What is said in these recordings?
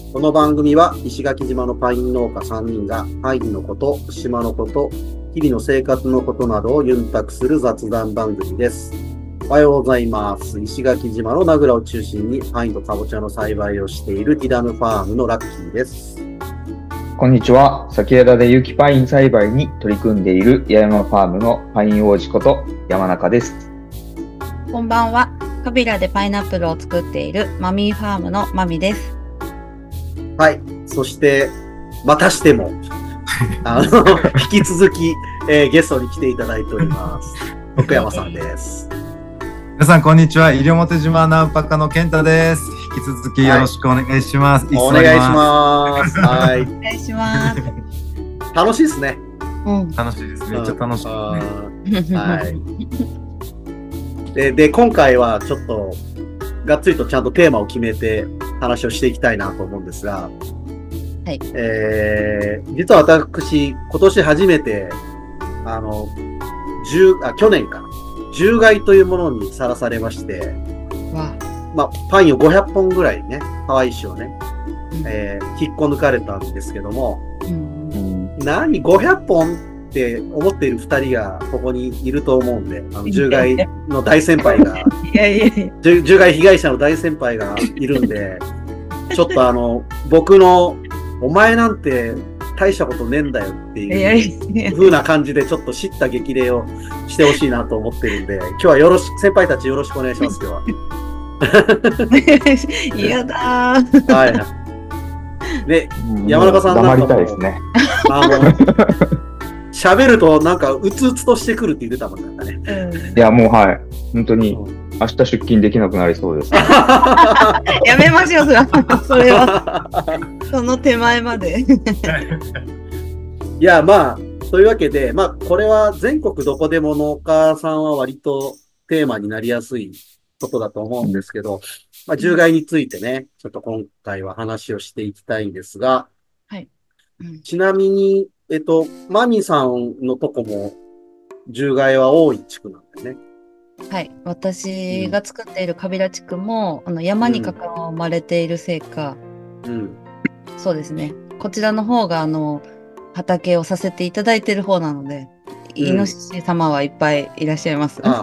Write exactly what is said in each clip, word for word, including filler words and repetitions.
この番組は石垣島のパイン農家さんにんがパインのこと、島のこと、日々の生活のことなどをユンタクする雑談番組です。おはようございます。石垣島の名倉を中心にパインとカボチャの栽培をしているティダムファームのラッキーです。 こんにちは。先枝で有機パイン栽培に取り組んでいる八重山ファームのパイン王子こと山中です。 こんばんは。カビラでパイナップルを作っているマミーファームのマミです。 はい。そして、またしても、あの、引き続き、えー、ゲストに来ていただいております。奥山さんです。 皆さん、こんにちは。西表島ナウパカの健太です。引き続きよろしくお願いします。 はい、お願いします。はい。 お願いします。 楽しいですね。 うん。 楽しいです。めっちゃ楽しいですね。 はい。で、で、今回はちょっと、がっつりとちゃんとテーマを決めて話をしていきたいなと思うんですが、 はい。 えー、実は私、今年初めて、あの、十、あ、去年か、獣害というものにさらされまして、 わまあ、パインをごひゃっぽんぐらいね、ハワイ種をね、 うんえー、引っこ抜かれたんですけども、 うん、 何、ごひゃっぽんって思っている二人がここにいると思うんで、あの、獣害の大先輩が、 いやいやいや獣害被害者の大先輩がいるんで、ちょっとあの、僕の、お前なんて大したことねえんだよっていう風な感じでちょっと叱咤激励をしてほしいなと思ってるんで、今日はよろしく、先輩たちよろしくお願いします、今日は。嫌だー。 はい。で、山中さんなんかも、 黙りたいですね。 あの、喋るとなんかうつうつとしてくるって言ってたもんなんだね。 うん、 いや、もうはい。本当に、明日出勤できなくなりそうです。 やめましょう、それは。それはその手前まで。 いや、まあ、というわけで、まあ、これは全国どこでも農家さんは割とテーマになりやすいことだと思うんですけど、まあ、獣害についてね、ちょっと今回は話をしていきたいんですが、 はい。うん、 ちなみに、えっと、マミさんのとこも獣害は多い地区なんだよね。 はい。私が作っているカビラ地区も、あの山に囲まれているせいか、 うん、 そうですね。こちらの方が、あの、畑をさせていただいている方なので、うん、イノシシ様はいっぱいいらっしゃいます。 あ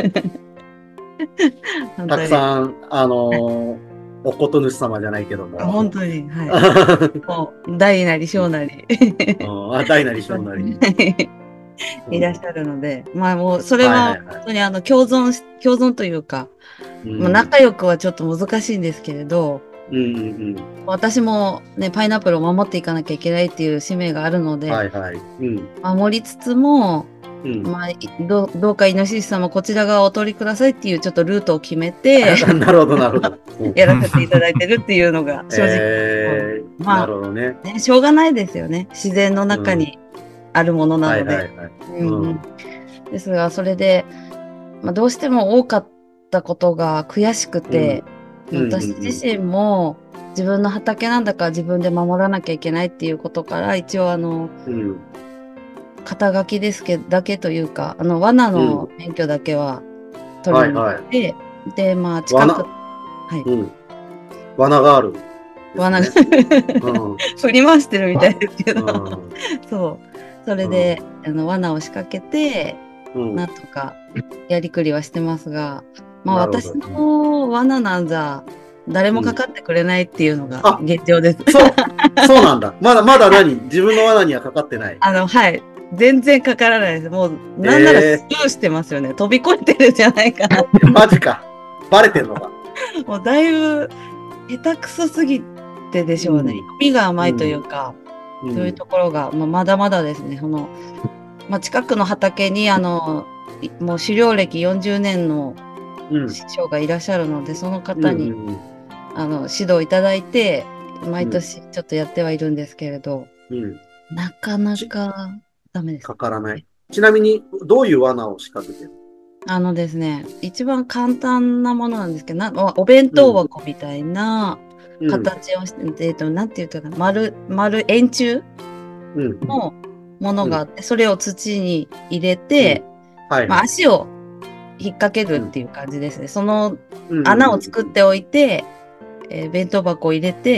あたくさん、あのー、はい、おこと主様じゃないけども。 本当に、はい。もう大なり小なり。 あ、大なり小なり。 いらっしゃるので、まあもう、それは本当にあの、共存し、共存というか、うん、まあ仲良くはちょっと難しいんですけれど、 うんうんうん、 私もね、パイナップルを守っていかなきゃいけないっていう使命があるので、 はいはいうん、 守りつつも、うん、まあど、どうかイノシシ様こちら側をお取りくださいっていうちょっとルートを決めて、 なるほどなるほど。 やらせていただいてるっていうのが正直。 えー、まあ、なるほどねね。しょうがないですよね。自然の中にあるものなので。ですが、それで、まあ、どうしても多かったことが悔しくて、うん、私自身も自分の畑なんだから自分で守らなきゃいけないっていうことから、一応あの、うん、肩書きですけど、だけというか、あの、罠の免許だけは取りに行って、はいはい、で、まあ、近く、はい。 うん、罠がある、ね。 罠が、うん、振り回してるみたいですけど、うん、そう。それで、うん、あの罠を仕掛けて、うん、なんとかやりくりはしてますが、まあ私の罠なんざ誰もかかってくれないっていうのが現状です。 うん、そう、そうなんだ。まだまだ何自分の罠にはかかってない。 あの、はい。全然かからないです。もう、なんならスルーしてますよね。えー、飛び越えてるんじゃないかな。 マジか。バレてんのか。 もうだいぶ下手くそすぎてでしょうね。耳、うん、が甘いというか、うん、そういうところが、まあ、まだまだですね。その、まあ、近くの畑に、あの、もう狩猟歴よんじゅうねんの師匠がいらっしゃるので、うん、その方に、うんうんうん、あの、指導いただいて、毎年ちょっとやってはいるんですけれど、うん、なかなかダメです。 かからない。ちなみに、どういう罠を仕掛けてる？ あのですね、一番簡単なものなんですけど、なお弁当箱みたいな、うん、形をして、うん、えっと、なんて言うかな、丸、丸、円柱のものがあって、うん、それを土に入れて、うんはいまあ、足を引っ掛けるっていう感じですね。その穴を作っておいて、えー、弁当箱を入れて、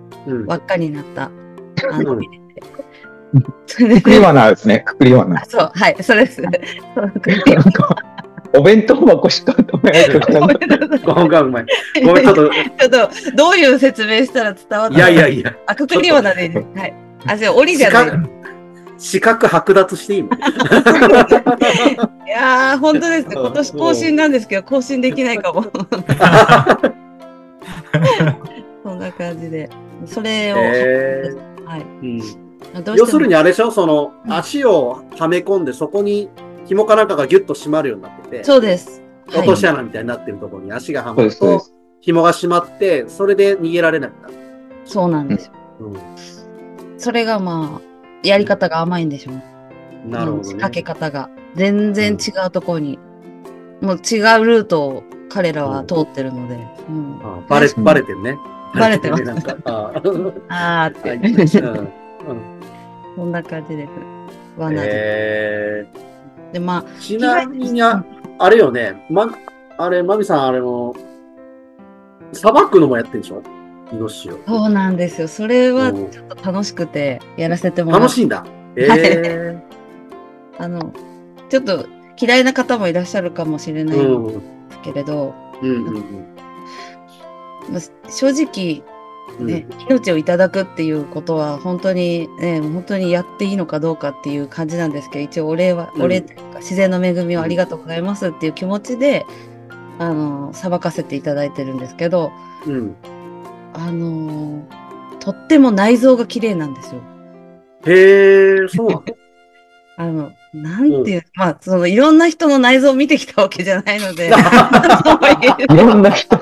輪っかになった、あの、 うんくくり罠ですね、くくり罠。 あ、そう、はい、それです。そうくくりなんかお弁当箱しか食べないとか。 ごめんなさいごめん、ごめん。ごめん、ちょっと。 ちょっと、どういう説明したら伝わったいやいやいや。 あ、くくり罠でいいです。はい。あ、じゃあ、檻じゃない。 資格剥奪していいの？ いやー、本当ですね。今年更新なんですけど、更新できないかも。そんな感じで。それを、 えーはい。 うん、 どうしても要するにあれでしょ、その、 うん足をはめ込んで、そこに紐かなんかがギュッと締まるようになってて、 そうです。 落とし穴みたいになってるところに足がはまるとそうですそうです、 紐が締まって、それで逃げられなくなる。 そうなんですよ。 うそれがまあ、やり方が甘いんでしょうね。 ん、なるほどね。 うん仕掛け方が。全然違うところに、もう違うルートを彼らは通ってるので。うんあバレ、バレてるね。 バレてますなんか、ああーって。 はいうんうんそんな感じです。罠で。 えで、まあ、 ー、ちなみに、ああれよね、ま、あれ、マミさん、あれも、さばくのもやってるでしょ、イノシシを。 そうなんですよ。それはうんちょっと楽しくてやらせてもらって。 楽しいんだ。えあの、ちょっと嫌いな方もいらっしゃるかもしれー、 ないんうん。 ですけれど、 うんうんまあ正直、 うん。 ね、命をいただくっていうことは本当に、ね、本当にやっていいのかどうかっていう感じなんですけど、一応お礼は、 うんお礼っていうか自然の恵みをありがとうございますっていう気持ちで、あの、さばかせていただいてるんですけど、 うん。 あの、とっても内臓が綺麗なんですよ。 へえ、そうなのあの、なんていう、まあ、そのいろんな人の内臓を見てきたわけじゃないので、 いろんな人。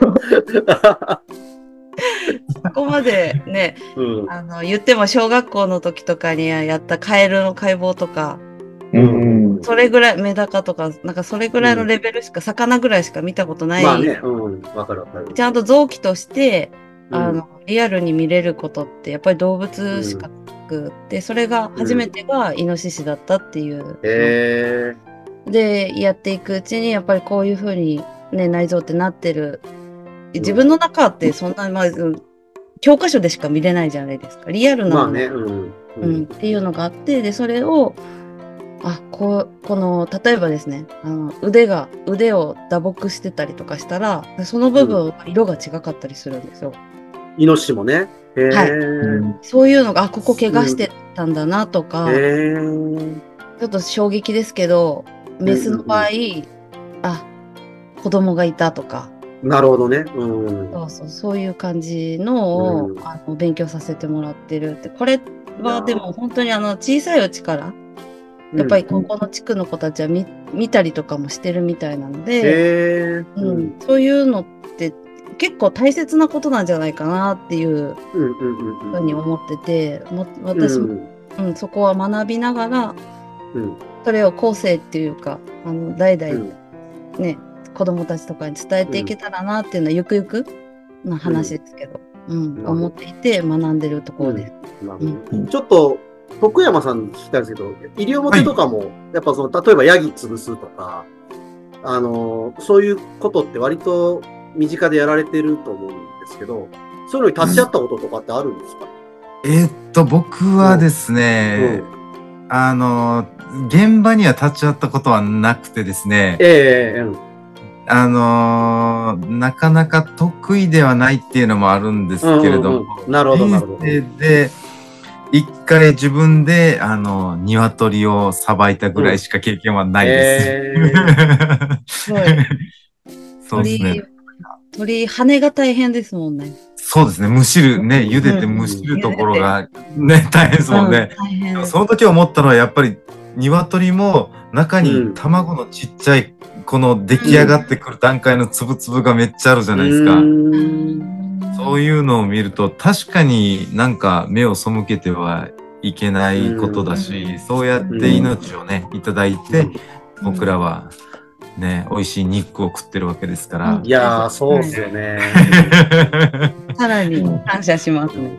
そこまでね、 うん。 あの、言っても小学校の時とかにやったカエルの解剖とか、 うん。 それぐらい、メダカとか、なんかそれぐらいのレベルしか、魚ぐらいしか見たことない。 まあね、うん。わかるわかる。 ちゃんと臓器として、 うんあの、リアルに見れることって、やっぱり動物しかなくって、それが初めてがイノシシだったっていう。 へえ。 で、やっていくうちに、やっぱりこういうふうに、ね、内臓ってなってる。自分の中ってそんな、まあ、うん教科書でしか見れないじゃないですか。リアルなもの、 まあね、うん。 うん、っていうのがあって、で、それを、あ、こう、この、例えばですね、あの、腕が、腕を打撲してたりとかしたら、その部分は色が違かったりするんですよ。 イノシシもね。へえ。 はいうんそういうのが、あ、ここ怪我してたんだなとか、 へえ。 ちょっと衝撃ですけど、メスの場合、あ、子供がいたとか、 なるほどね。うん。 そうそう、そういう感じのを、 うんあの勉強させてもらってるって、これはでも本当にあの小さいうちから、やっぱりここの地区の子たちは見見たりとかもしてるみたいなので、 へえ。 ううんん、そういうのって結構大切なことなんじゃないかなっていううんうんうんふうに思ってて、も私も、うんそこは学びながら、 うんそれを後世っていうか、あの代々 うんね、子供たちとかに伝えていけたらなっていうのはゆくゆくの話ですけど、うんうん思っていて学んでるところです。 なるほどちょっと、徳山さんに聞きたいんですけど、西表とかも、やっぱその、例えばヤギ潰すとか、あの、そういうことって割と身近でやられてると思うんですけど、そういうのに立ち会ったこととかってあるんですか？ えーっと、僕はですね、あの、現場には立ち会ったことはなくてですね、 ええうんあのーなかなか得意ではないっていうのもあるんですけれども、 うんうんうんなるほどなるほど人生で、一回自分で、あの、鶏をさばいたぐらいしか経験はないです。 えすごい。 そうですね。 鳥、羽が大変ですもんね。 そうですね。むしるね、茹でて蒸しるところがね、大変ですもんね。 うん大変です。 その時思ったのはやっぱり鶏も中に卵のちっちゃいこの出来上がってくる段階のつぶつぶがめっちゃあるじゃないですか。そういうのを見ると確かになんか目を背けてはいけないことだし、そうやって命をね、いただいて僕らはね、美味しい肉を食ってるわけですから。 いやー、そうですよね。 さらに感謝しますね。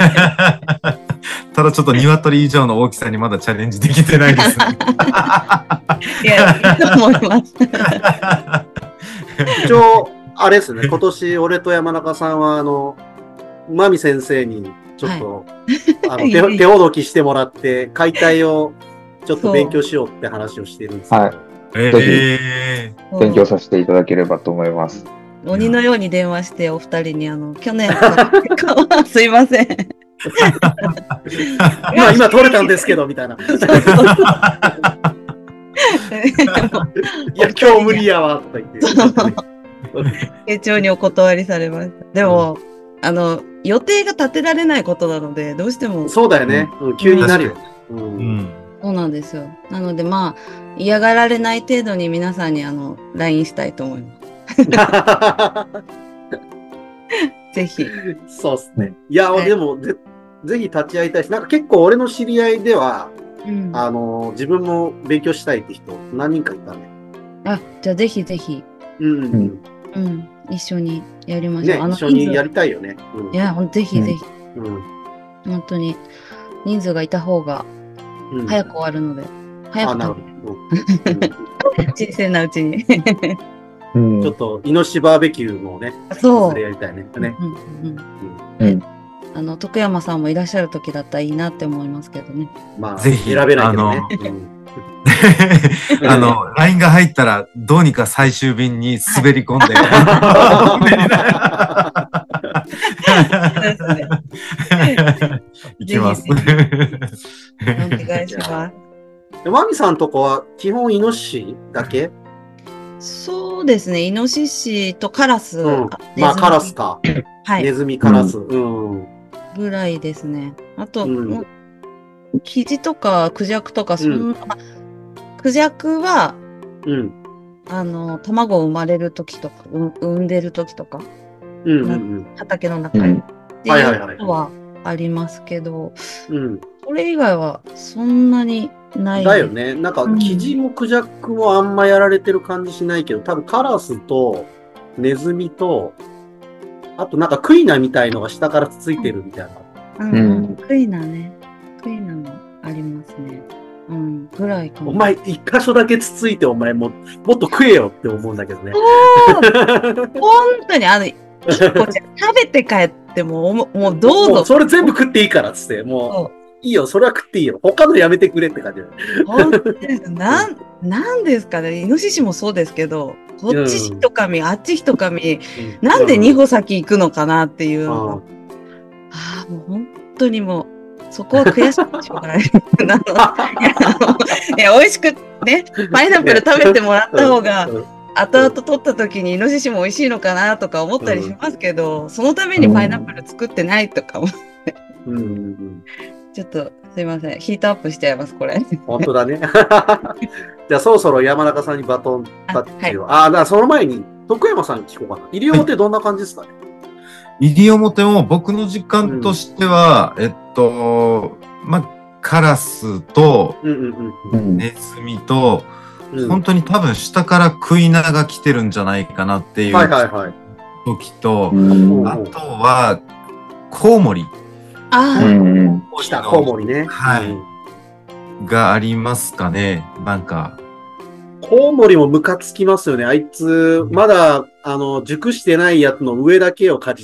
ただちょっと鶏以上の大きさにまだチャレンジできてないですね。 いや、いいと思います。 一応、あれですね、今年俺と山中さんは、あの、 マミ先生にちょっと、 はい、 あの手、手ほどきしてもらって、解体をちょっと勉強しようって話をしてるんですけど。はい。 えー、勉強させていただければと思います。 鬼のように電話してお二人に、あの、去年からすいません。 今、今取れたんですけど、みたいな。いや、今日無理やわ、とか言って。 丁重にお断りされました。でも、うん、あの、予定が立てられないことなので、どうしても。 そうだよね。うん、急になるよ。 うん。そうなんですよ。なので、まあ、嫌がられない程度に皆さんに、あの、ライン したいと思います。ぜひ。 そうっすね。いや、はい、でもぜ、ぜひ立ち会いたいし、なんか結構俺の知り合いでは、うん、あの、自分も勉強したいって人、何人かいたね。 あ、じゃあぜひぜひ。 うん。うん。 うん。一緒にやりましょう。 ね、あの一緒にやりたいよね。 うん、いや、ぜひぜひ。うん。本当に、人数がいた方が、早く終わるので、うん、早く食べる。小さなうちに。 うん、ちょっと、イノシシバーベキューもね、 そう。 それやりたいね。ね。うんうんうん、あの、徳山さんもいらっしゃる時だったらいいなって思いますけどね。 まあ、ぜひ選べないけどね。 あの、ライン が入ったら、どうにか最終便に滑り込んで。いきます。お願いします。 マミさんとこは、基本イノシシだけ？ そうですね。イノシシとカラス。うん、 まあ、カラスか。 はい。 ネズミ、カラス。うん。 ぐらいですね。あと、うん、キジとかクジャクとか、そんな、うん、クジャクは、うん、あの、卵生まれるときとか、うん、産んでるときとか、うんうんうん、畑の中に。っていうことはありますけど、うん、それ以外はそんなにない。 だよね。なんか、キジもクジャクもあんまやられてる感じしないけど、多分カラスとネズミと、あとなんかクイナみたいのが下からつついてるみたいな。 うん、うん、クイナね。クイナもありますね。うん、ぐらいかな。 お前、一箇所だけつついて、お前も、もっと食えよって思うんだけどね。 本当に、あの、一個じゃ食べて帰っても、もうどうぞ。もうそれ全部食っていいからっつって、もう、いいよ、それは食っていいよ。他のやめてくれって感じ。 本当です。なん、なんですかね。イノシシもそうですけど、こっち一噛、うん、あっち一噛、うん、なんで二歩先行くのかなっていうのが。うん、ああ、もう本当にもう、そこは悔しくてしょうがない。いや、美味しくね、パイナップル食べてもらった方が、後々取った時にイノシシも美味しいのかなとか思ったりしますけど、うん、そのためにパイナップル作ってないとか思って。うんうんうん、ちょっとすいません。ヒートアップしちゃいます、これ。 本当だね。じゃあそろそろ山中さんにバトンタッチを。あ、はい、あ、だからその前に徳山さんに聞こうかな。西表どんな感じですかね。 西表も僕の実感としては、うん、えっと、まあ、カラスと、ネズミと、うん、本当に多分下からクイナが来てるんじゃないかなっていう時と、あとは、コウモリ。 ああ、 来た、コウモリね。 はい。がありますかね、なんか。 コウモリもムカつきますよね。あいつ、まだ、あの、熟してないやつの上だけをかじって。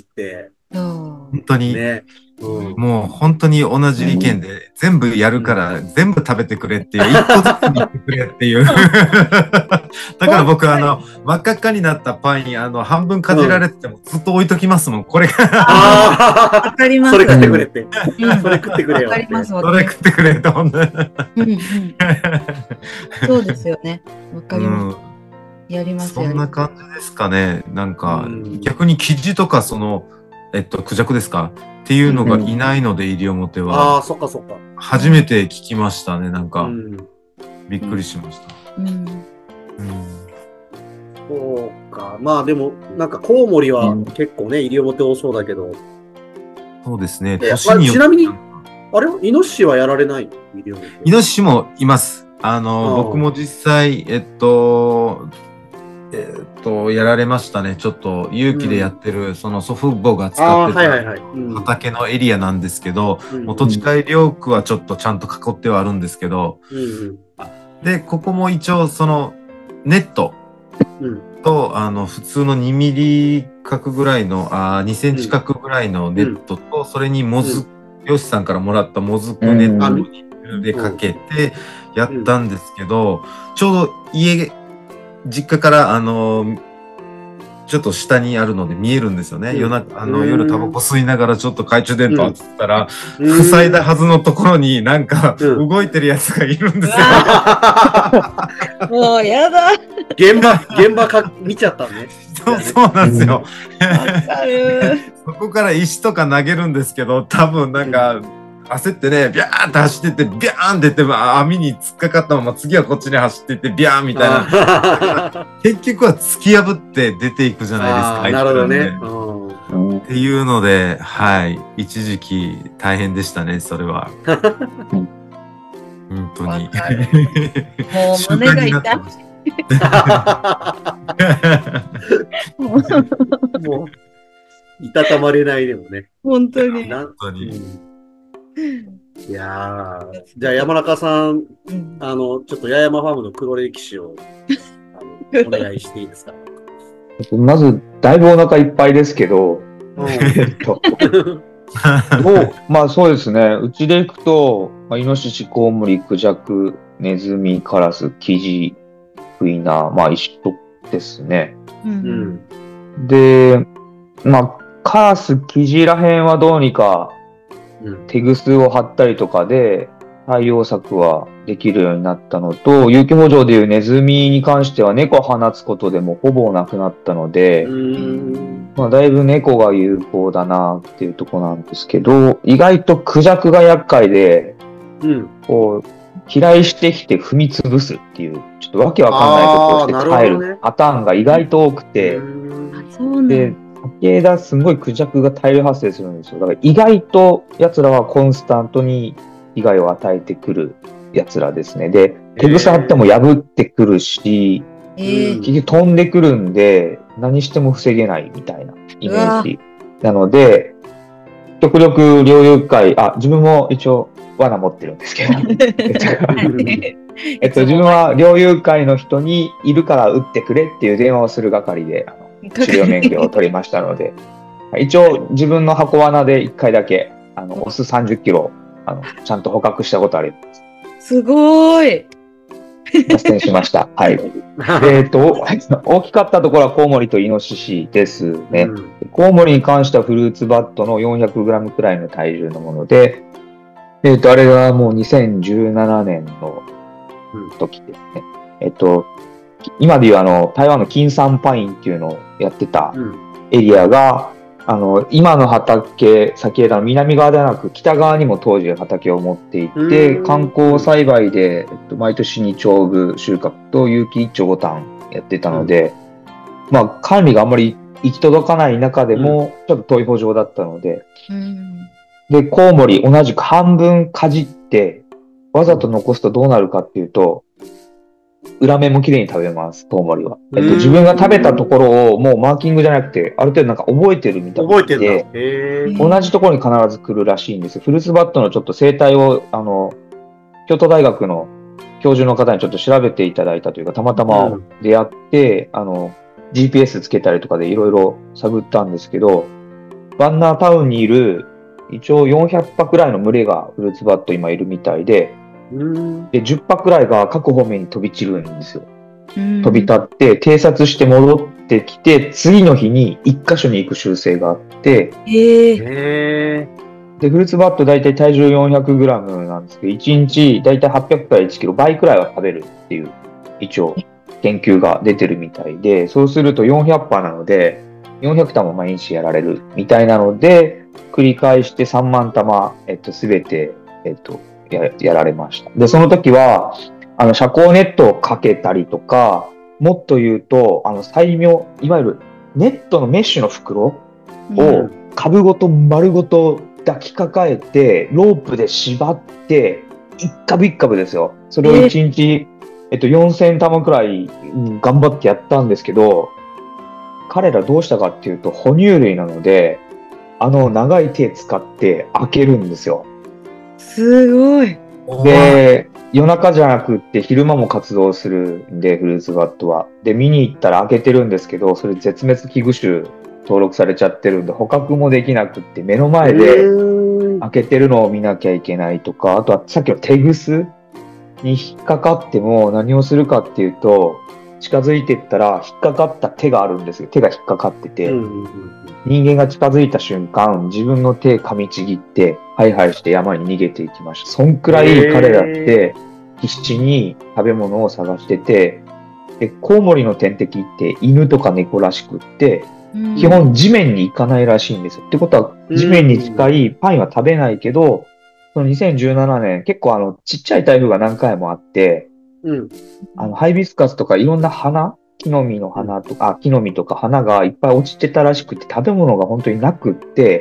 本当に。 ね。 うん、もう本当に同じ意見で、全部やるから全部食べてくれっていう、一個ずつ言ってくれっていう。だから僕、あの、真っ赤っかになったパンに、あの、半分かじられててもずっと置いときますもん、これ。 ああ、わかります。 それ食ってくれって。それ食ってくれよ。 わかります。 それ食ってくれって、ほんとに。 そうですよね。わかります。やりますよね。 そんな感じですかね。なんか、逆に生地とか、その、えっと、クジャクですかっていうのがいないので、西表は。 ああ、そっかそっか。 初めて聞きましたね、なんか。うん、びっくりしました。うんうん、 そうか。まあでも、なんかコウモリは結構ね、西表多そうだけど。 そうですね。 年によってちなみに、あれイノシシはやられないイノシシもいます。あの、あ僕も実際、えっと、えー、っと、やられましたね。ちょっと勇気でやってる、うん、その祖父母が使ってた畑のエリアなんですけど、土地改良区はちょっとちゃんと囲ってはあるんですけど、うんうん、で、ここも一応そのネットと、あの、普通のにミリ角ぐらいの、あにセンチ角ぐらいのネットと、うん、それにもず、うん、よしさんからもらったもずくネットにでかけてやったんですけど、うん、ちょうど家、実家から、あの、ちょっと下にあるので見えるんですよね。うん、夜中、あの、夜タバコ吸いながらちょっと懐中電灯当てたら、うん、塞いだはずのところになんか動いてるやつがいるんですよ。 うん、もうやだ。 現場、現場か見ちゃったね。 そう、そうなんですよ。そこから石とか投げるんですけど、多分なんか、焦ってね、ビャーって走ってって、ビャーンって言って、網に突っかかったまま、次はこっちに走ってって、ビャーンみたいな。結局は突き破って出ていくじゃないですか。 なるほどね、 うん。っていうので、はい。一時期大変でしたね、それは。本当に。 もう胸が痛い。 もう、いたたまれないでもね。 本当に。 本当に。 いやー、じゃあ山中さん、うん、あの、ちょっと八重山ファームの黒歴史をあのお願いしていいですか。 まず、だいぶお腹いっぱいですけど、うん、えっと、もう、まあそうですね、うちで行くと、まあ、イノシシ、コウモリ、クジャク、ネズミ、カラス、キジ、フイナ、まあ一緒ですね。うん、で、まあ、カラス、キジらへんはどうにか、テグスを張ったりとかで対応策はできるようになったのと、有機圃場でいうネズミに関しては猫を放つことでもほぼなくなったので、まあ、だいぶ猫が有効だなっていうところなんですけど、意外とクジャクが厄介で、うん、こう飛来してきて踏み潰すっていうちょっとわけわかんないことをして帰るパターンが意外と多くて、で竹枝すごいクジャクが大量発生するんですよ。だから意外と奴らはコンスタントに被害を与えてくる奴らですね。で、手ぐさ張っても破ってくるし、えー、結局飛んでくるんで何しても防げないみたいなイメージなので、極力猟友会、あ、自分も一応罠持ってるんですけど、えっと、自分は猟友会の人にいるから撃ってくれっていう電話をする係で、あの狩猟免許を取りましたので、一応自分の箱罠でいっかいだけ、あの、オスさんじゅっキロ、あの、ちゃんと捕獲したことあります。 すごーい。 脱線しました。はい。えっと、大きかったところはコウモリとイノシシですね。うん、コウモリに関してはフルーツバットの よんひゃくグラム くらいの体重のもので、えっと、あれがもうにせんじゅうななねんの時ですね。えっと、今でいうあの、台湾の金山パインっていうのをやってたエリアが、うん、あの、今の畑、先枝の南側ではなく北側にも当時畑を持っていて、観光栽培で、えっと、毎年に丁部収穫と有機一丁ご単やってたので、うん、まあ、管理があんまり行き届かない中でも、ちょっと遠い圃場だったので、うん、で、コウモリ同じく半分かじって、わざと残すとどうなるかっていうと、裏面も綺麗に食べます、コウモリは。えっと、自分が食べたところをもうマーキングじゃなくて、ある程度なんか覚えてるみたい覚えてで、同じところに必ず来るらしいんです。フルーツバットのちょっと生態を、あの、京都大学の教授の方にちょっと調べていただいたというか、たまたま出会って、うん、あの、ジーピーエス つけたりとかでいろいろ探ったんですけど、バンナータウンにいる、一応よんひゃくはくらいの群れがフルーツバット今いるみたいで、でじゅっぱくらいが各方面に飛び散るんですよ。飛び立って偵察して戻ってきて、次の日に一箇所に行く習性があって、へーでフルーツバットだいたい体重 よんひゃくグラム なんですけど、いちにちだいたいはっぴゃくからいちキロ、倍くらいは食べるっていう一応研究が出てるみたいで、そうするとよんひゃくぱなのでよんひゃくたま毎日やられるみたいなので、繰り返してさんまんたま、えっと、すべて、えっと、や, やられました。で、その時は、あの、遮光ネットをかけたりとか、もっと言うと、あの、採苗、いわゆるネットのメッシュの袋を株ごと丸ごと抱きかかえて、ロープで縛って、一株一株ですよ。それをいちにち、えっと、よんせんたまくらい、うん、頑張ってやったんですけど、彼らどうしたかっていうと、哺乳類なので、あの、長い手使って開けるんですよ。 すごい。 で、 夜中じゃなくって昼間も活動するんで、フルーツバットは。で、見に行ったら開けてるんですけど、それ絶滅危惧種登録されちゃってるんで、捕獲もできなくって、目の前で開けてるのを見なきゃいけないとか、あとはさっきのテグスに引っかかっても何をするかっていうと、近づいていったら引っかかった手があるんですよ。手が引っかかってて、人間が近づいた瞬間、自分の手噛みちぎって、ハイハイして山に逃げていきました。そんくらい彼らって必死に食べ物を探してて、で、コウモリの天敵って犬とか猫らしくって、基本地面に行かないらしいんですよ。ってことは、地面に近いパインは食べないけど、そのにせんじゅうななねん、結構あの、ちっちゃい台風が何回もあって、うん、あの、ハイビスカスとかいろんな花、木の実の花とか、木の実とか花がいっぱい落ちてたらしくて、食べ物が本当になくって、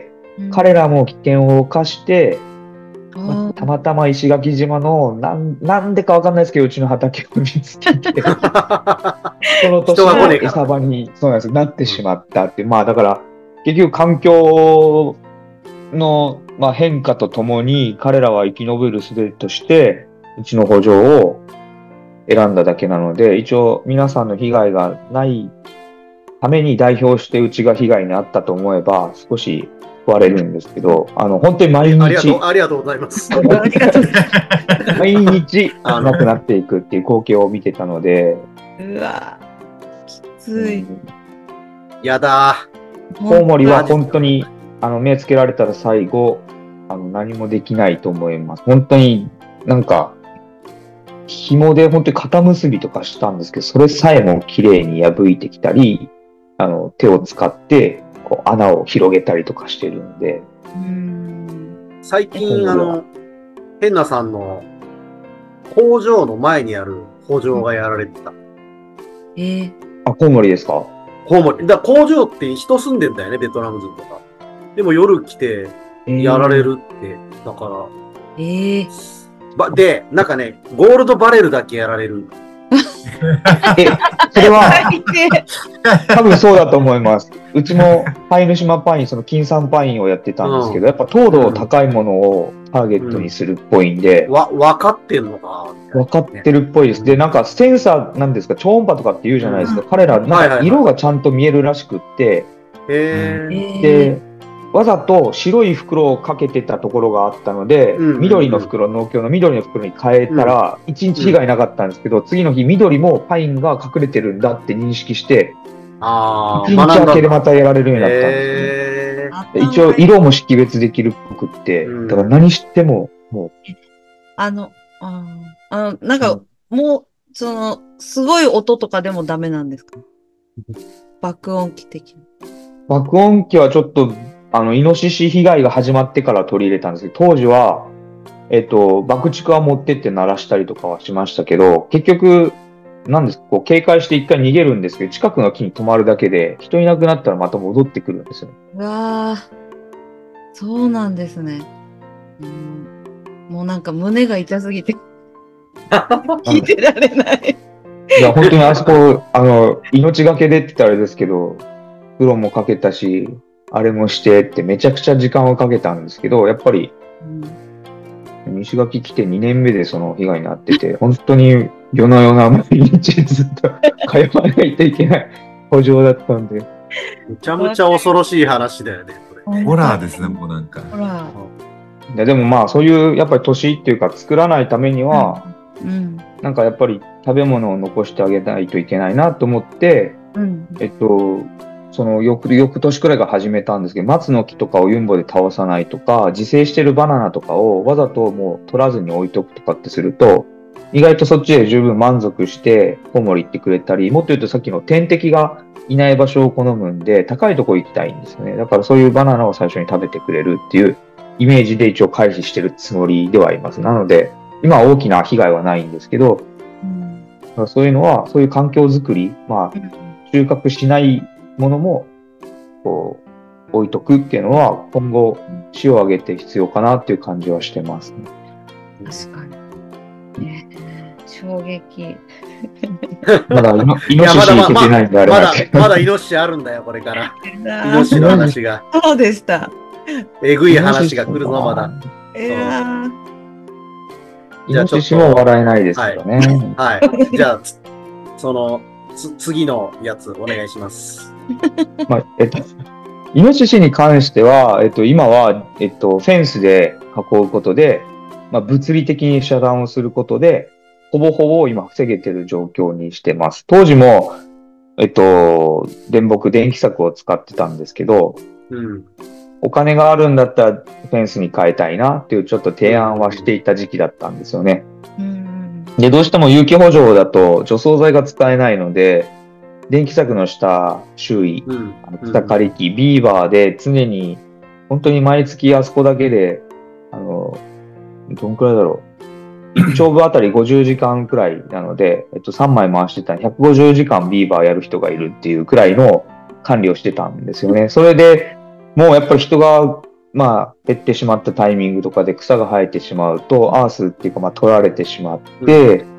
うん、彼らも危険を冒して、まあ、たまたま石垣島のなん、なんでかわかんないですけど、うちの畑を見つけて、その年の餌場に、そうなんです、なってしまったっていう、まあだから、結局環境の、まあ、変化とともに、彼らは生き延びる術として、うちの補助を選んだだけなので、一応皆さんの被害がないために代表してうちが被害に遭ったと思えば、少し割れるんですけど、あの、本当に毎日、 ありがとう、ありがとうございます。 毎日亡くなっていくっていう光景を見てたので、 うわきつい。 やだー。コウモリは本当に、あの、目つけられたら最後、あの、何もできないと思います。本当になんか、紐で本当に肩結びとかしたんですけど、それさえも綺麗に破いてきたり、あの、手を使って、こう穴を広げたりとかしてるんで。 うーん最近、あの、ヘンナさんの工場の前にある補助がやられてた。 えー、 あ、コウモリですか？ コウモリ。だ工場って人住んでんだよね、ベトナム人とか。でも夜来てやられるって。えー、だから。 えー、 ば、で、なんかね、ゴールドバレルだけやられる。 え、それは、多分そうだと思います。うちもパイヌ島パイン、その金山パインをやってたんですけど、うん、やっぱ糖度高いものをターゲットにするっぽいんで。 うん、わ、分かってんのか分かってるっぽいです。で、なんかセンサーなんですか、超音波とかって言うじゃないですか。うん、彼ら、なんか色がちゃんと見えるらしくって、 へーで、わざと白い袋をかけてたところがあったので、うんうんうん、緑の袋、農協の緑の袋に変えたら、一日被害なかったんですけど、うん、次の日緑もパインが隠れてるんだって認識して、 あ一日明けでまたやられるようになったんですね。一応色も識別できるっぽくって、うん、だから何しても、もう。 あの、ああの、なんか、うん、もう、その、すごい音とかでもダメなんですか？爆音機的な。 爆音機はちょっと、あの、イノシシ被害が始まってから取り入れたんですけど、当時は、えっと、爆竹は持ってって鳴らしたりとかはしましたけど、結局、なんですか、こう、警戒して一回逃げるんですけど、近くの木に止まるだけで、人いなくなったらまた戻ってくるんですよ。 うわぁ、そうなんですね。うん、もうなんか胸が痛すぎて、聞いてられない。 いや、本当にあそこ、あの、命がけでって言ったらあれですけど、風呂もかけたし、あれもしてってめちゃくちゃ時間をかけたんですけど、やっぱり、うん、石垣来てにねんめでその被害になってて、本当に夜な夜な毎日ずっと通わないといけない補助だったんで。 めちゃめちゃ恐ろしい話だよね、これ。 ホラーですね、もうなんか。 ホラー。で, でもまあ、そういう、やっぱり都市っていうか作らないためには、うんうん、なんかやっぱり食べ物を残してあげないといけないなと思って、うん、えっと、その翌、翌年くらいが始めたんですけど、松の木とかをユンボで倒さないとか、自生してるバナナとかをわざともう取らずに置いとくとかってすると、意外とそっちで十分満足してコウモリ行ってくれたり、もっと言うとさっきの天敵がいない場所を好むんで、高いとこ行きたいんですよね。だからそういうバナナを最初に食べてくれるっていうイメージで一応回避してるつもりではあります。なので、今は大きな被害はないんですけど、うん、だからそういうのは、そういう環境づくり、まあ、収穫しないものもこう置いとくっていうのは今後市を挙げて必要かなっていう感じはしてますね。 確かに。ね、衝撃。 まだイノシシいけてないんであれまだまだイノシシあるんだよこれから。イノシシの話が。 そうでした。 えぐい話が来るぞまだ。 いやじゃあちょっとイノシシも笑えないですからね。 はい。はい、じゃあ、その、つ、次のやつお願いします。 まあ、えっと、イノシシに関しては、えっと、今は、えっと、フェンスで囲うことで、まあ、物理的に遮断をすることで、ほぼほぼ今防げてる状況にしてます。当時も、えっと、電木、電気柵を使ってたんですけど、 うん、 お金があるんだったらフェンスに変えたいなっていうちょっと提案はしていた時期だったんですよね。 うん、 で、どうしても有機補助だと除草剤が使えないので、電気柵の下、周囲、 うん、 草刈り機、ビーバーで常に、本当に毎月あそこだけで、あの、どんくらいだろう。いち丁部あたりごじゅうじかんくらいなので、えっと、さんまい回してたらひゃくごじゅうじかんビーバーやる人がいるっていうくらいの管理をしてたんですよね。それでもうやっぱり人が、まあ、減ってしまったタイミングとかで草が生えてしまうと、アースっていうか、まあ、取られてしまって、うん、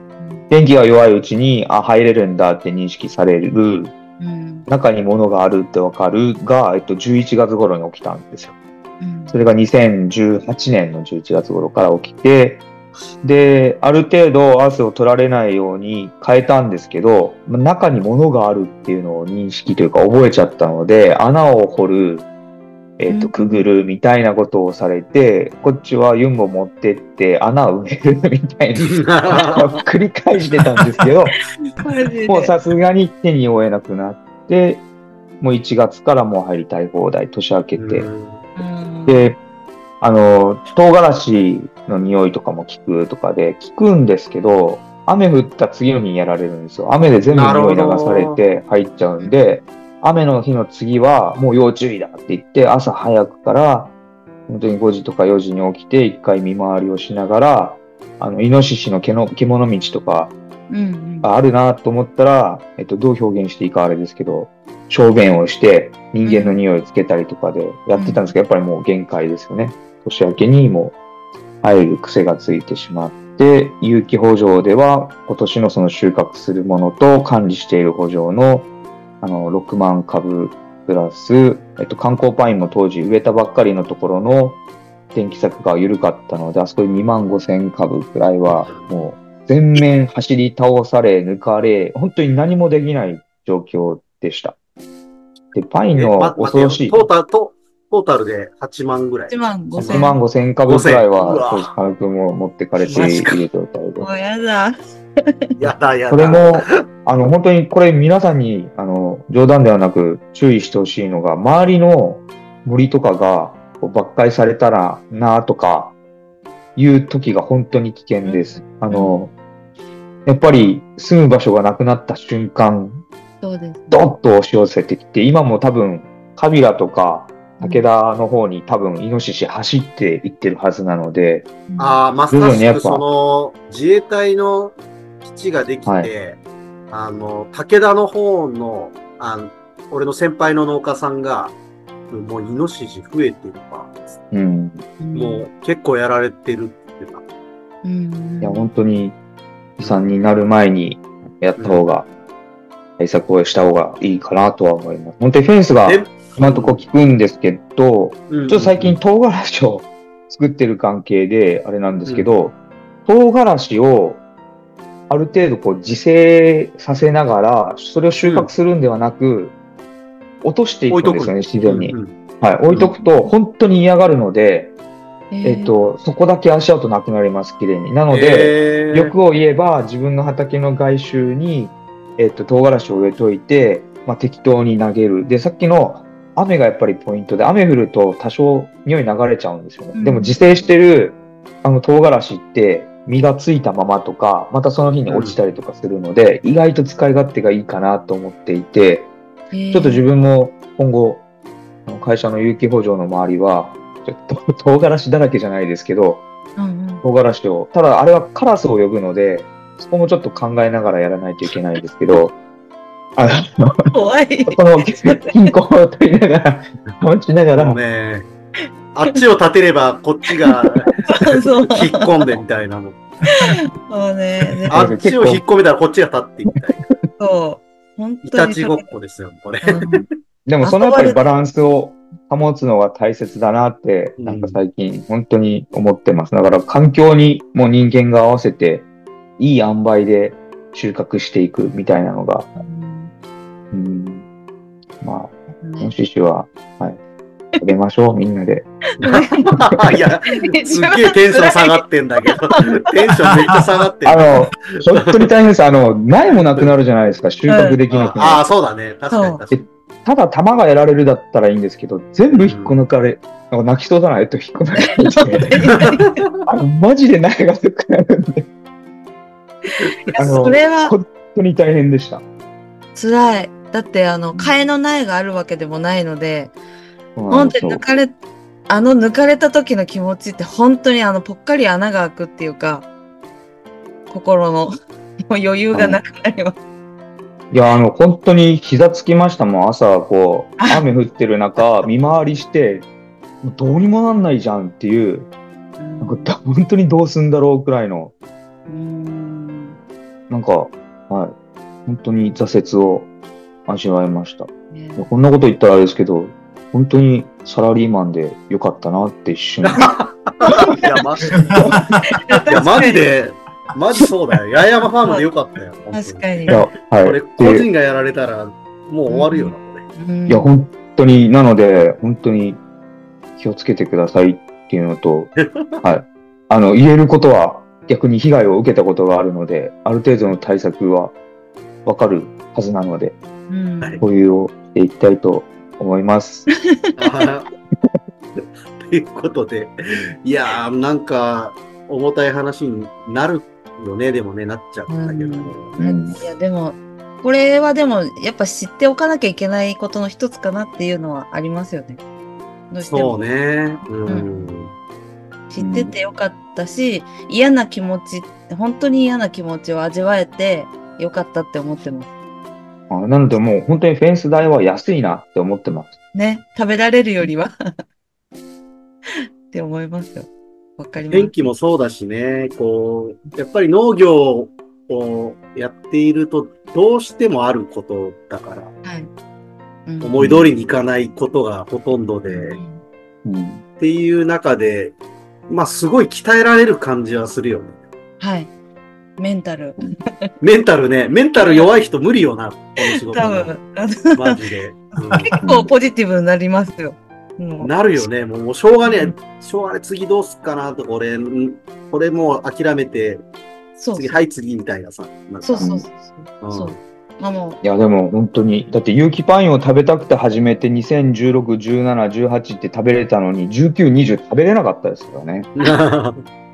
電気が弱いうちに、あ、入れるんだって認識される、うん、中に物があるってわかるが、えっと、じゅういちがつ頃に起きたんですよ。うん、それがにせんじゅうはちねんのじゅういちがつ頃から起きて、で、ある程度アースを取られないように変えたんですけど、中に物があるっていうのを認識というか覚えちゃったので、穴を掘る、えっと、くぐるみたいなことをされて、こっちはユンボ持ってって穴を埋めるみたいな繰り返してたんですけど、もうさすがに手に負えなくなって、もういちがつからもう入りたい放題、年明けて。で、あの、唐辛子の匂いとかも効くとかで効くんですけど、雨降った次の日にやられるんですよ。雨で全部匂い流されて入っちゃうんで、雨の日の次はもう要注意だって言って、朝早くから、本当にごじとかよじに起きて一回見回りをしながら、あの、イノシシの毛の獣道とか、あるなと思ったら、えっと、どう表現していいかあれですけど、小便をして人間の匂いをつけたりとかでやってたんですけど、やっぱりもう限界ですよね。年明けにも入る癖がついてしまって、有機補助では今年のその収穫するものと管理している補助のあのろくまんかぶプラス、えっと、観光パインも当時植えたばっかりのところの電気柵が緩かったので、あそこでにまんごせんかぶくらいはもう全面走り倒され、抜かれ、本当に何もできない状況でした。で、パインの恐ろしい。 トータルとトータルではちまんぐらい。 はちまんごせん。 はちまんごせんかぶくらいは、当時、軽くも持ってかれている状態で。 もうやだ。 やだやだ。 これも、あの、本当にこれ皆さんに、あの、冗談ではなく注意してほしいのが、周りの森とかがこう伐採されたらなとか、いう時が本当に危険です。あの、やっぱり住む場所がなくなった瞬間、 そうですね、 ドッと押し寄せてきて、今も多分、カビラとか、武田の方に多分イノシシ走っていってるはずなので、 うん、ああ、まさしくその自衛隊の基地ができて、はい、あの、武田の方の、あの、俺の先輩の農家さんが、もうイノシシ増えてるわ、うん。もう結構やられてるって言ってた。 うん、 いや、本当に悲惨になる前にやった方が、対策をした方がいいかなとは思います。本当にフェンスが今のところ効くんですけど、うん、ちょっと最近唐辛子を作ってる関係であれなんですけど、うん、唐辛子をある程度こう自生させながら、それを収穫するんではなく、うん、落としていくんですよね、自然に。うんうん、はい、置いとくと本当に嫌がるので、えー、えっと、そこだけ足跡なくなります、綺麗に。なので、えー、欲を言えば自分の畑の外周にえっと、唐辛子を植えといて、まあ、適当に投げる。で、さっきの雨がやっぱりポイントで、雨降ると多少匂い流れちゃうんですよね。うん、でも自生してる、あの、唐辛子って実がついたままとか、またその日に落ちたりとかするので、うん、意外と使い勝手がいいかなと思っていて、ちょっと自分も今後、会社の有機補助の周りは、ちょっと唐辛子だらけじゃないですけど、うんうん、唐辛子を、ただあれはカラスを呼ぶので、そこもちょっと考えながらやらないといけないんですけど、あの、 怖い。 この金庫を取りながら、持ちながら。 ね、あっちを立てればこっちが引っ込んでみたいなの。 そうね。 あっちを引っ込めたらこっちが立ってみたいな。 そう。本当に。 いたちごっこですよ、これ。 でもそのやっぱりバランスを保つのが大切だなって、 うんなんか最近本当に思ってます。だから環境にもう人間が合わせて、いい塩梅で収穫していくみたいなのが、うん、まあ、 ね今シシは、はい、食べましょう、みんなで。 いや、すっげえテンション下がってんだけど、テンションめっちゃ下がってんあだの、本当に大変です。あの、苗もなくなるじゃないですか、収穫できなくなる。 ああ、そうだね。確かに確かに。 ただ玉が得られるだったらいいんですけど、全部引っこ抜かれ、なんか泣きそうだな、えっと、引っこ抜かれて、あの、マジで苗がなくなるんで。あの、 それは本当に大変でした。 辛い。だってあの替えの苗があるわけでもないので、本当に抜かれあの抜かれた時の気持ちって本当にあのぽっかり穴が開くっていうか、心のもう余裕がなくなります。 いや、あの、本当に膝つきましたもん。朝、こう、雨降ってる中、見回りして、もうどうにもなんないじゃんっていう、なんか本当にどうすんだろうくらいの、 うんなんか、はい、本当に挫折を味わいました。 ね、 こんなこと言ったらあれですけど、本当にサラリーマンでよかったなって一瞬。いや、マジで。いや、マジで、マジそうだよ。八重山ファームでよかったよ。 確かに。 いや、はい。 これ、個人がやられたら、もう終わるよな、これ。いや、本当に、なので、本当に気をつけてくださいっていうのと、はい。あの、言えることは、逆に被害を受けたことがあるので、ある程度の対策はわかるはずなので、共有をしていきたいと思います。 ということで、いやー、なんか、重たい話になるよね、でもね、なっちゃったけどね。 うん、いや、でも、これはでも、やっぱ知っておかなきゃいけないことの一つかなっていうのはありますよね。どうしても。 そうね。うん。うん、 知っててよかったし、嫌な気持ち、本当に嫌な気持ちを味わえてよかったって思ってます。 あ、なのでもう本当にフェンス代は安いなって思ってます。 ね、食べられるよりはって思いますよ。わかります。 天気もそうだしね、こう、やっぱり農業をやっているとどうしてもあることだから、はいうん、思い通りにいかないことがほとんどで、うん、っていう中で、まあすごい鍛えられる感じはするよね。 はい。メンタル。 メンタルね、メンタル弱い人無理よな、この仕事。多分。マジで、 うん。結構ポジティブになりますよ。 なるよね。もう、もうしょうがねえ。しょうがねえ。次どうすっかなと、これ、これもう諦めて、そう次、はい、次みたいなさ。 なそうそうそうそう。そうあもういや、でも本当に、だって有機パインを食べたくて始めてにせんじゅうろく、じゅうなな、じゅうはちって食べれたのに、じゅうきゅう、にじゅう食べれなかったですからね。ショ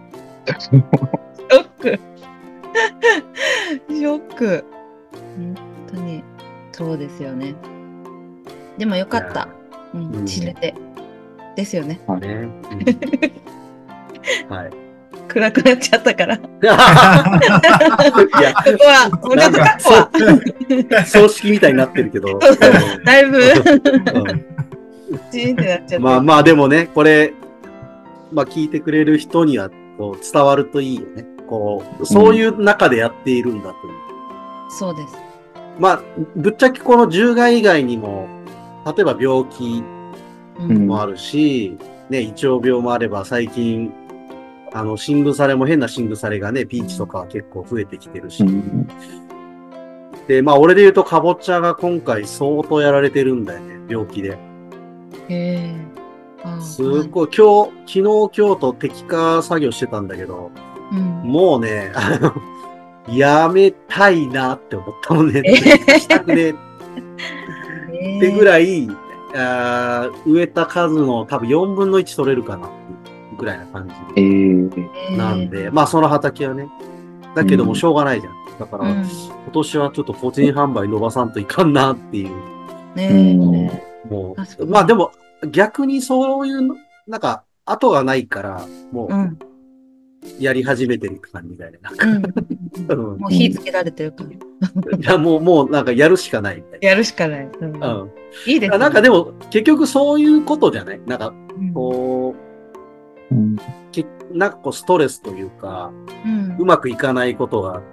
ック。ショック。本当に、そうですよね。でもよかった。うん、知れて。ですよね。 はい。ねうん、はい。 暗くなっちゃったから。いや、ここは、もうちょっとカッコは。 葬式みたいになってるけど。 だいぶ、チーンってなっちゃった。 まあまあ、でもね、これ、まあ聞いてくれる人にはこう伝わるといいよね。こう、そういう中でやっているんだという。 うん、そうです。 まあ、ぶっちゃけこの獣害以外にも、例えば病気もあるし、うん、ね、胃腸病もあれば最近、あの、シングサレも変なシングサレがね、ピーチとか結構増えてきてるし。うん、で、まあ、俺で言うと、カボチャが今回相当やられてるんだよね、病気で。 へー。すっごい、今日、昨日、今日と摘果作業してたんだけど、うん、もうね、あの、やめたいなって思ったもんね。したくね。ってぐらい、あ植えた数の多分よんぶんのいち取れるかなぐらいな感じ。 えー、 なんで、まあその畑はね。だけどもしょうがないじゃん。だから、うん、今年はちょっと個人販売伸ばさんといかんなっていう。 ねえ。もう、まあでも逆にそういう、なんか後がないから、もう、うんやり始めてる感じだよね。なんかうん、もう火つけられてるから。 いや、もう、もうなんかやるしかないみたいな。 やるしかない。うん。うん、いいですね。 なんかでも、結局そういうことじゃないなんか、こう、うん、けなんかこうストレスというか、うん、うまくいかないことがあって、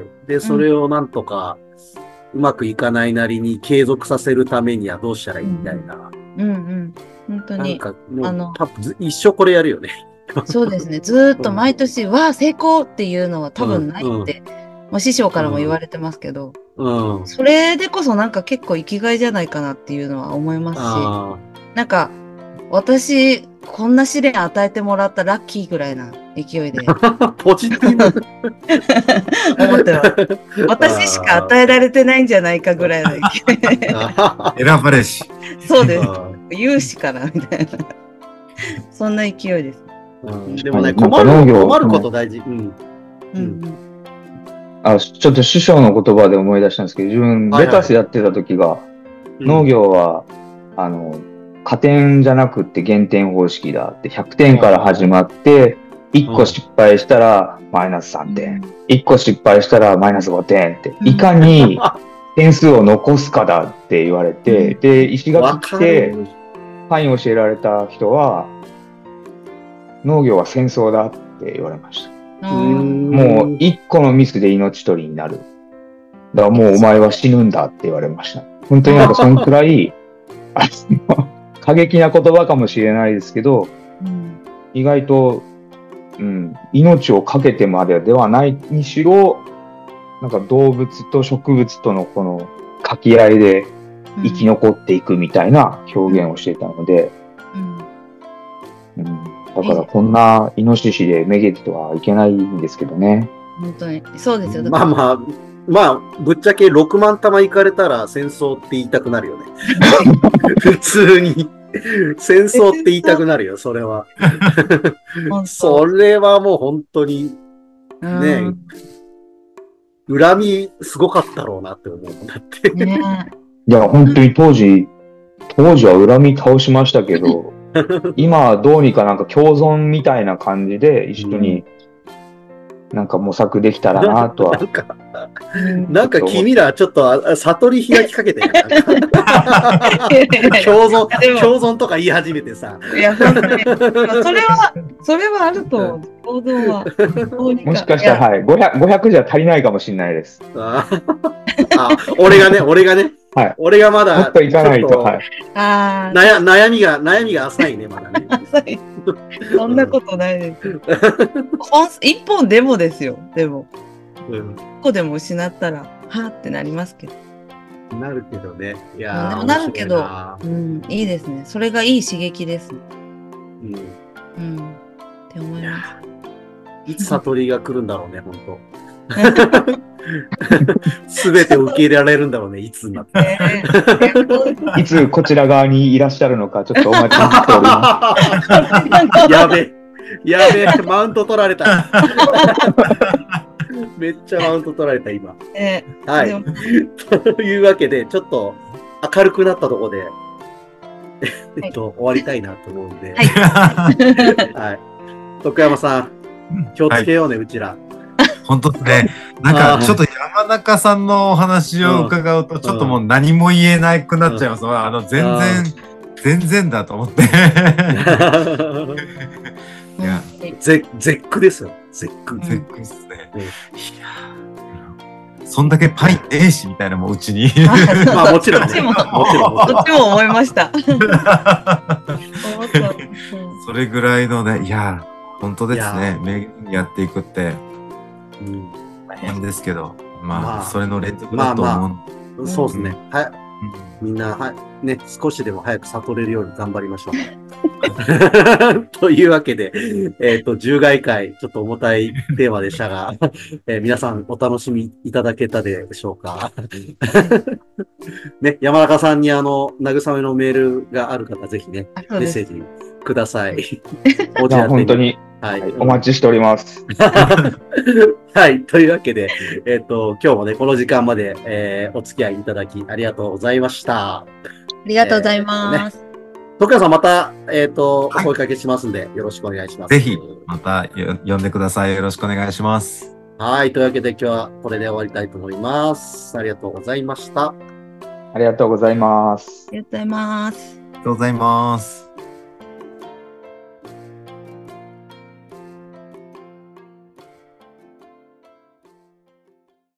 で、それをなんとか、うまくいかないなりに継続させるためにはどうしたらいいみたいな。 うんうん。 本当に。 なんか、もう、 あの多分ず一生これやるよね。 そうですね。ずーっと毎年、わあ、成功っていうのは多分ないって、もう師匠からも言われてますけど、 うん。 それでこそなんか結構生きがいじゃないかなっていうのは思いますし、 あなんか、私、こんな試練与えてもらったラッキーぐらいな勢いであ。ポジティブ。 思ってます。私しか与えられてないんじゃないかぐらいの勢いで。 あ選ばれし。 そうです。 あ有志かなみたいな。そんな勢いです。 うんでもね、 なん困か農業る、困ること大事。うん。 うんあ、ちょっと師匠の言葉で思い出したんですけど、自分、 はいはいレタスやってた時が、 うん農業は、あの、加点じゃなくって減点方式だって、ひゃくてんから始まって、いっこ失敗したらマイナスさんてん、いっこ失敗したらマイナスごてんって、いかに点数を残すかだって言われて、で、石わか垣来て、 る。 パインを教えられた人は、農業は戦争だって言われました。 うんもう一個のミスで命取りになる。だからもうお前は死ぬんだって言われました。本当になんかそのくらい、あの過激な言葉かもしれないですけど、 うん意外と、うん、命を懸けてまでではないにしろ、なんか動物と植物とのこの掛け合いで生き残っていくみたいな表現をしていたので、 うんうん、だからこんなイノシシでめげてはいけないんですけどね。 本当に。そうですよ。 まあまあ、まあ、ぶっちゃけろくまん玉いかれたら戦争って言いたくなるよね。普通に。戦争って言いたくなるよ、それは。 本当それはもう本当に、 うんね恨みすごかったろうなって思う。だって。 ねいや、本当に当時、当時は恨み倒しましたけど、今はどうにかなんか共存みたいな感じで一緒になんか模索できたらなとはなん。か、 うんなんか君らちょっとあ悟り開きかけてるなんか共存、 でも共存とか言い始めてさ。 いや、本当に。それは、それはあると思う。行動は。どうにもしかしたら、 いやはい、ごひゃく、ごひゃくじゃ足りないかもしれないです。 ああ、俺がね、俺がね、 はい俺がまだ、 もっといかないと、 ちょっはい。 ああ、 悩悩みが、悩みが浅いね、まだね。 そんなことないです。本一本でもですよ。でも、 うん一個でも失ったら、はーってなりますけど。 なるけどね。いでやーもなるけど面白いなうん、いいですね。それがいい刺激です。 うんうん。って思いいまやーいつ悟りが来るんだろうね、本当。すべてを受け入れられるんだろうね、いつになって。 す。ねえいつこちら側にいらっしゃるのか、ちょっとお待ちしておりまやべえ、やべえ、マウント取られた。めっちゃマウント取られた、今。 ねはでもい。というわけで、ちょっと明るくなったところで、えっと、終わりたいなと思うんで、 はいはい。徳山さん、気をつけようね、うちら。 本当ですね。なんあーか、ちょっと山中さんのお話を伺うと、ちょっともう何も言えなくなっちゃいます。あの、全あ然、全然だと思って。いや、 ぜ絶句ですよ、絶句。 絶句っすね。 うんいやー、そんだけパインねえし、みたいなもううちに。 まあもちろんねどっちも、 もちろんもちろんどっちも思いました。思った。 それぐらいのね、いやー、本当ですいやね。名言にやっていくってうん大変ですけど、まあ、 まあそれの連続だと思う。 まあそうですね。はい。 うんみんな、はい。ね、少しでも早く悟れるように頑張りましょう。というわけで、えっ、と、じゅうがい会、ちょっと重たいテーマでしたが、えー皆さんお楽しみいただけたでしょうか。ね、山中さんにあの、慰めのメールがある方、ぜひね、 あそうですメッセージください。おす。いや、本当。に、 はい。 はいお待ちしております。 はい。というわけで、えっ、と、今日もね、この時間まで、えーお付き合いいただきありがとうございました。 ありがとうございます。 徳谷さん、また、えっ、と、おはい声かけしますんで、よろしくお願いします。 ぜひ、またよ呼んでください。よろしくお願いします。 はい。というわけで、今日はこれで終わりたいと思います。ありがとうございました。 ありがとうございます。 ありがとうございます。 ありがとうございます。